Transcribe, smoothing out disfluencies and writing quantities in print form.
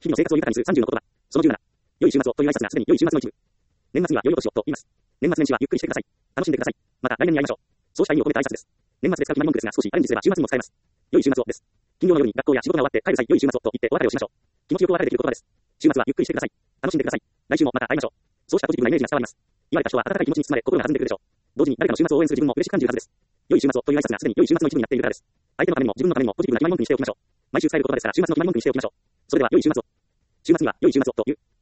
日々の生活を豊かにする30の言葉。その17。良い週末をという挨拶がすでに良い週末の一部。年末には良いお年をと言います。年末年始はゆっくりしてください。楽しんでください。また来年に会いましょう。そうした意味を込めた挨拶です。年末で使う決まり文句ですが少しアレンジすれば週末にも使えます。良い週末をです。金曜の夜に学校や仕事が終わって帰る際良い週末をと言ってお別れをしましょう。気持ちよくお別れできる言葉です。週末はゆっくりしてください。楽しんでください。来週もまた会いましょう。そうしたポジティブなイメージが伝わります。言われた人は温かい気持ちに包まれ心が弾んでくるでしょう。同時に誰かの週末を応援する自分も嬉しく感じるはずです。良い週末をという挨拶がすでに良い週末の一部になっているからです。相手のためにも自分のためにもポジティブな決まり文句にしておきましょう。毎週使える言葉ですから週末の決まり文句にしておきましょう。それでは良い週末を。週末には良い週末をという。